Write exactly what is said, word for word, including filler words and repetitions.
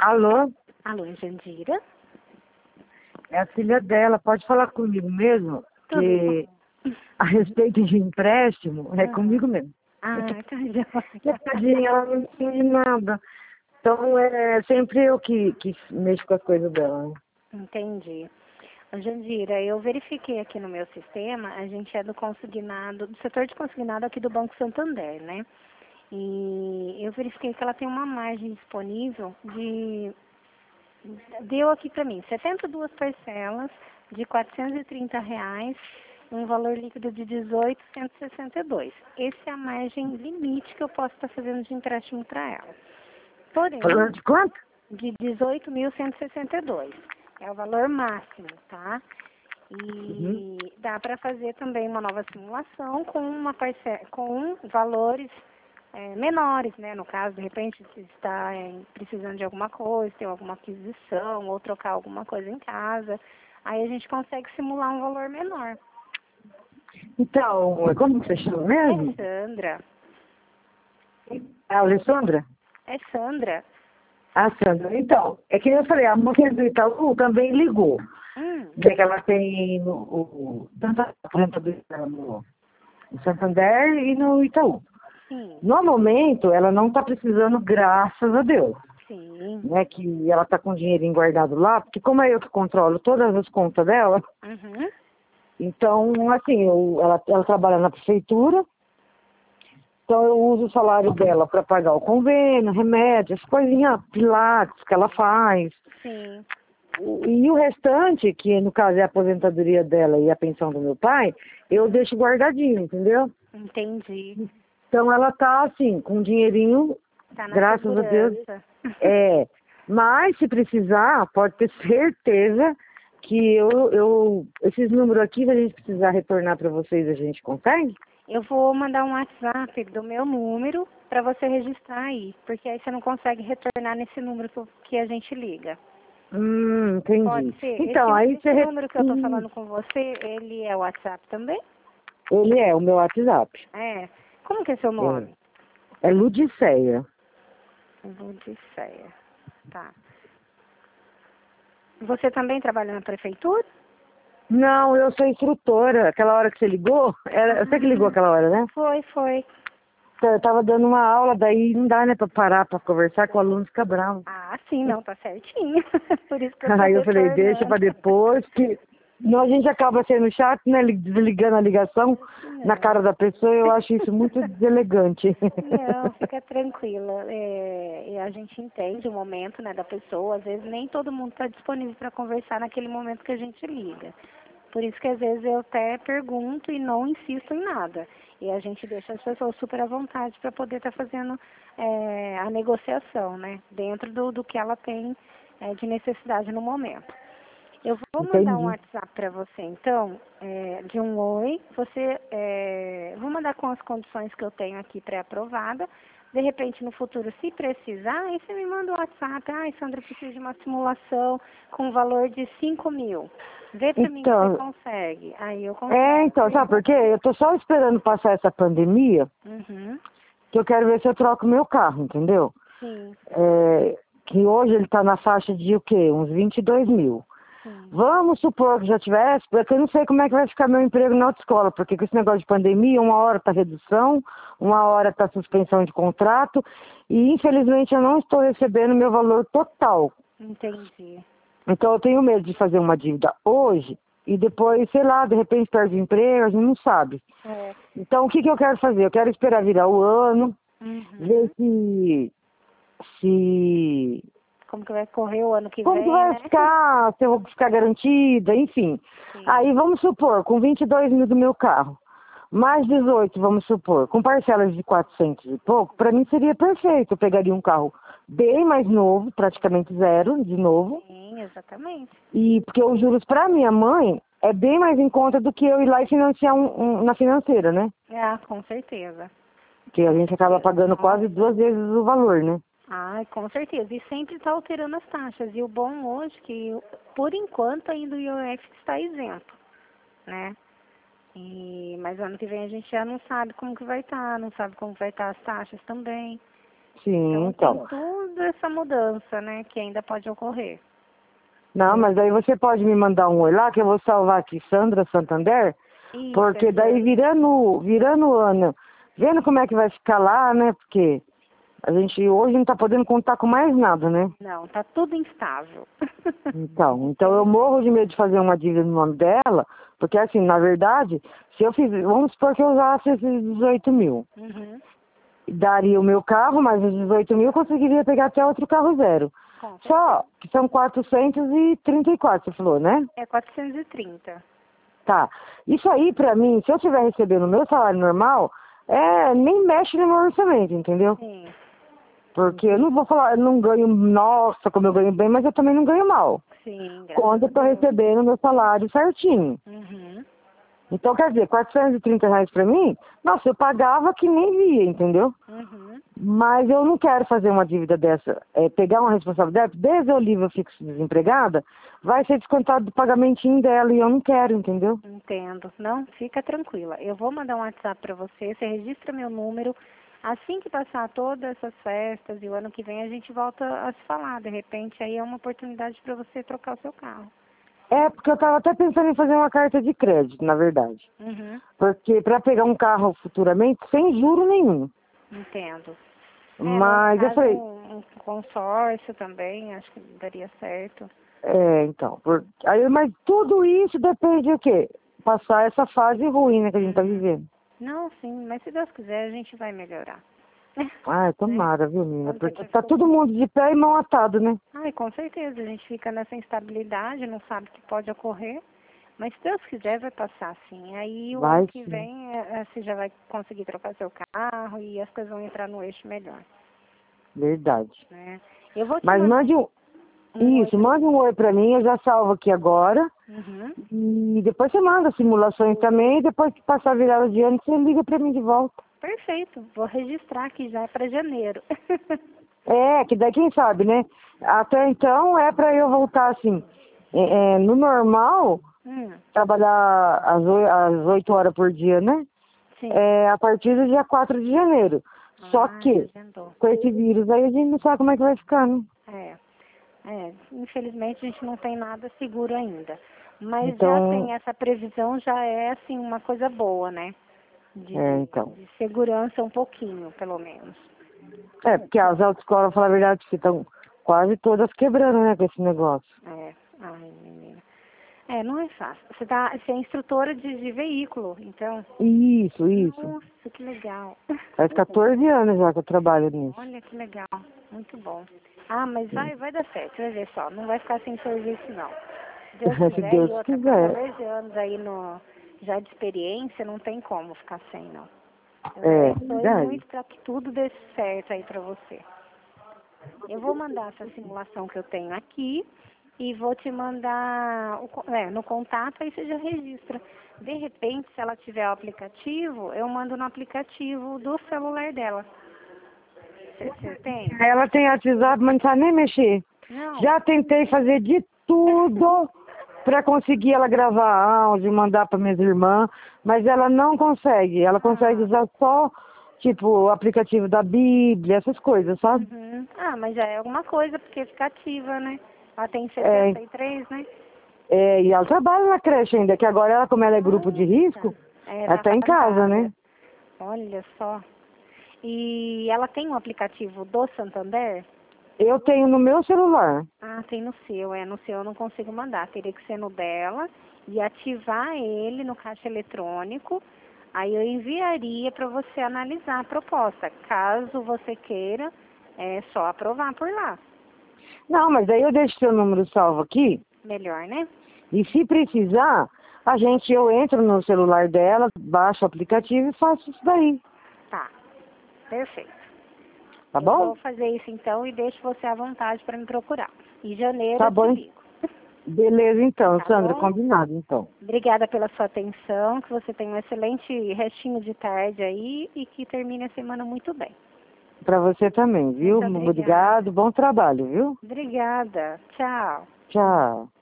Alô? Alô, é Jandira? É a filha dela, pode falar comigo mesmo? Tudo Que bom? a respeito de empréstimo, é Aham. comigo mesmo. Ah, tá joia. Tadinha, ela não entende nada. Então é sempre eu que, que mexo com as coisas dela. Né? Entendi. Ô, Jandira, eu verifiquei aqui no meu sistema, a gente é do consignado, do setor de consignado aqui do Banco Santander, né? E eu verifiquei que ela tem uma margem disponível de, deu aqui pra mim, setenta e duas parcelas de quatrocentos e trinta reais, um valor líquido de dezoito mil cento e sessenta e dois. Essa é a margem limite que eu posso estar fazendo de empréstimo para ela. Porém, Falando de quanto? de dezoito mil cento e sessenta e dois. É o valor máximo, tá? Uhum. E dá para fazer também uma nova simulação com uma parcela, com valores é, menores, né? No caso, de repente, se está é, precisando de alguma coisa, tem alguma aquisição ou trocar alguma coisa em casa, aí a gente consegue simular um valor menor. Então, como você chama É mesmo? Sandra. É a Alessandra? É Sandra. Ah, Sandra. Então, é que eu falei, a moça do Itaú também ligou. Hum, Vê que ela tem no, o, tanto a aposentadoria dela no, no Santander e no Itaú. sim, No momento, ela não está precisando, graças a Deus, sim. né? Que ela está com o dinheirinho guardado lá, porque como é eu que controlo todas as contas dela, Uhum, então, assim, eu, ela, ela trabalha na prefeitura, então eu uso o salário dela para pagar o convênio, remédio, as coisinhas, pilates que ela faz. sim. O- E o restante, que no caso é a aposentadoria dela e a pensão do meu pai, eu deixo guardadinho, entendeu? Entendi. Então ela tá assim, com um dinheirinho, Tá na graças a Deus, segurança. é. Mas se precisar, pode ter certeza que eu, eu esses números aqui, se a gente precisar retornar para vocês, a gente consegue? Eu vou mandar um WhatsApp do meu número para você registrar aí, porque aí você não consegue retornar nesse número que eu- que a gente liga. Hum, entendi. Pode ser? Então, Esse, aí você... esse re- número que eu tô hum, falando com você, ele é o WhatsApp também? Ele é o meu WhatsApp. É. Como que é seu É, nome? é Ludiceia. Ludicéia. Tá. Você também trabalha na prefeitura? Não, eu sou instrutora. Aquela hora que você ligou, era, você que ligou Ah, aquela hora, né? foi, foi. Eu tava dando uma aula, daí não dá, né, pra parar pra conversar com o aluno, fica bravo. Ah, sim, não, tá certinho. Por isso que eu tô Aí eu falei, deixa retornando. pra depois, que não, a gente acaba sendo chato, né, li- desligando a ligação na cara Não. da pessoa, eu acho isso muito deselegante. Não, fica tranquila. É, e a gente entende o momento, né, da pessoa. Às vezes nem todo mundo está disponível para conversar naquele momento que a gente liga. Por isso que às vezes eu até pergunto e não insisto em nada. E a gente deixa as pessoas super à vontade para poder estar fazendo é, a negociação, né? Dentro do, do que ela tem é, de necessidade no momento. Eu vou mandar um Entendi. WhatsApp para você, então, é, de um oi. Você, é, vou mandar com as condições que eu tenho aqui pré-aprovada. De repente, no futuro, se precisar, aí você me manda um WhatsApp. Ai, Sandra, preciso de uma simulação com valor de cinco mil. Vê para mim que você Então, consegue. Aí eu consigo. é, então, sabe por quê? Eu tô só esperando passar essa pandemia, Uhum, que eu quero ver se eu troco meu carro, entendeu? sim, É, que hoje ele tá na faixa de o quê? Uns vinte e dois mil. sim. Vamos supor que já tivesse, porque eu não sei como é que vai ficar meu emprego na autoescola, porque com esse negócio de pandemia, uma hora está redução, uma hora está suspensão de contrato, e infelizmente eu não estou recebendo meu valor total. Entendi. Então eu tenho medo de fazer uma dívida hoje, e depois, sei lá, de repente perde o emprego, a gente não sabe. É. Então o que, que eu quero fazer? Eu quero esperar virar o ano, ver Uhum. se, se Como que vai correr o ano que como que vem, vai né? ficar, se eu vou ficar garantida, enfim. Sim. Aí vamos supor, com vinte e dois mil do meu carro, mais dezoito, vamos supor, com parcelas de quatrocentos e pouco, para mim seria perfeito. Eu pegaria um carro bem mais novo, praticamente zero, de novo, Sim, exatamente. e porque os juros para minha mãe é bem mais em conta do que eu ir lá e financiar um, um- na financeira, né? Ah, com certeza. Porque a Com gente acaba certeza. pagando quase Nossa. duas vezes o valor, né? Ai, com certeza. E sempre está alterando as taxas. E o bom hoje é que, por enquanto, ainda o I O F está isento, né? E, mas ano que vem a gente já não sabe como que vai estar, não sabe como vai estar as taxas também. Sim, Então, então. tem tudo essa mudança, né, que ainda pode ocorrer. Não, mas aí você pode me mandar um oi lá, que eu vou salvar aqui Sandra Santander, Isso, porque é daí certo. virando, virando o ano, vendo como é que vai ficar lá, né? Porque a gente hoje não tá podendo contar com mais nada, né? Não, tá tudo instável. Então, então eu morro de medo de fazer uma dívida no nome dela, porque assim, na verdade, se eu fizer, vamos supor que eu usasse esses dezoito mil, Uhum. daria o meu carro, mas os dezoito mil eu conseguiria pegar até outro carro zero. Com certeza. Só que são quatrocentos e trinta e quatro, você falou, né? É quatrocentos e trinta. Tá. Isso aí, pra mim, se eu estiver recebendo o meu salário normal, é, nem mexe no meu orçamento, entendeu? Sim, Porque eu não vou falar, eu não ganho, nossa, como eu ganho bem, mas eu também não ganho mal. sim, graças Quando eu a tô Deus. recebendo o meu salário certinho. Uhum. Então, quer dizer, quatrocentos e trinta reais pra mim, nossa, eu pagava que nem via, entendeu? Uhum. Mas eu não quero fazer uma dívida dessa, é, pegar uma responsabilidade, desde eu livre eu fico desempregada, vai ser descontado do pagamentinho dela e eu não quero, entendeu? Entendo. Não, fica tranquila. Eu vou mandar um WhatsApp para você, você registra meu número. Assim que passar todas essas festas e o ano que vem a gente volta a se falar. De repente aí é uma oportunidade para você trocar o seu carro. É, porque eu tava até pensando em fazer uma carta de crédito, na verdade. Uhum. Porque para pegar um carro futuramente, sem juro nenhum. Entendo. É, no Mas eu caso, falei, um, um consórcio também, acho que daria certo. é, então, por, aí, mas tudo isso depende de quê? Passar essa fase ruim, né, que a gente tá Uhum. vivendo. Não, sim, mas se Deus quiser a gente vai melhorar. Ai, Né? tomara, viu, menina? Tanta Porque coisa tá todo ficou. mundo de pé e mão atado, né? Ai, com certeza, a gente fica nessa instabilidade, não sabe o que pode ocorrer, mas se Deus quiser vai passar sim. Aí o ano Vai que sim, vem é, é, você já vai conseguir trocar seu carro e as coisas vão entrar no eixo melhor, verdade. né? Eu vou te Mas mandar mande um, um oi isso, pra mande um oi pra mim, eu já salvo aqui agora. Uhum. E depois você manda simulações também, e depois que passar a virada de ano, você liga pra mim de volta. Perfeito, vou registrar aqui já para janeiro. É, que daí quem sabe, né? Até então é pra eu voltar assim, é, é, no normal, hum, trabalhar às oi- às oito horas por dia, né? sim. É, a partir do dia quatro de janeiro. Só Ah, já que, agendou. com esse vírus aí, a gente não sabe como é que vai ficar, né? É, é, infelizmente a gente não tem nada seguro ainda. Mas já Então, tem essa previsão, já é assim uma coisa boa, né? De, é, então. de segurança um pouquinho, pelo menos. É, porque as autoescolas, falar a verdade, que estão quase todas quebrando, né, com esse negócio. É, ai, menina. É, não é fácil. Você, tá, você é instrutora de, de veículo, então. Isso, isso. Nossa, que legal. Faz quatorze anos já que eu trabalho nisso. Olha que legal. Muito bom. Ah, mas vai, vai dar certo, vai ver só. Não vai ficar sem serviço, não. Se Deus Se quiser, e Deus outra, quiser. quatorze anos aí no, já de experiência, não tem como ficar sem, não. Eu É, abençoe verdade. muito para que tudo dê certo aí para você. Eu vou mandar essa simulação que eu tenho aqui e vou te mandar o, co- é, no contato, aí você já registra. De repente, se ela tiver o aplicativo, eu mando no aplicativo do celular dela. Você você tem? Ela tem WhatsApp, mas não sabe nem mexer. Não. Já tentei fazer de tudo para conseguir ela gravar áudio, mandar para minhas irmãs, mas ela não consegue. Ela consegue Ah, usar só, tipo, o aplicativo da Bíblia, essas coisas, sabe? uhum. Ah, mas já é alguma coisa, porque fica ativa, né? Ela tem É, setenta e três, né? é, e ela trabalha na creche ainda, que agora ela, como ela é grupo de Nossa. risco, É, ela ela tá tá em em casa, né? casa. Olha só. E ela tem um aplicativo do Santander? Eu tenho no meu celular. Ah, tem no seu. É, no seu eu não consigo mandar. Teria que ser no dela e ativar ele no caixa eletrônico. Aí eu enviaria para você analisar a proposta. Caso você queira, é só aprovar por lá. Não, mas aí eu deixo seu número salvo aqui. Melhor, né? E se precisar, a gente, eu entro no celular dela, baixo o aplicativo e faço isso daí, Tá. Perfeito. tá Eu bom? vou fazer isso então e deixo você à vontade para me procurar. Em janeiro Tá eu te bom. ligo. Beleza então, Tá Sandra, bom? combinado então. Obrigada pela sua atenção, que você tenha um excelente restinho de tarde aí e que termine a semana muito bem. Pra você também, viu? Muito obrigada. Obrigado, bom trabalho, viu? Obrigada. Tchau. Tchau.